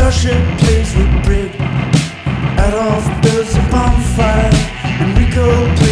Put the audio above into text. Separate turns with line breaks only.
Russia plays with brick. Adolf builds a bonfire. Enrico plays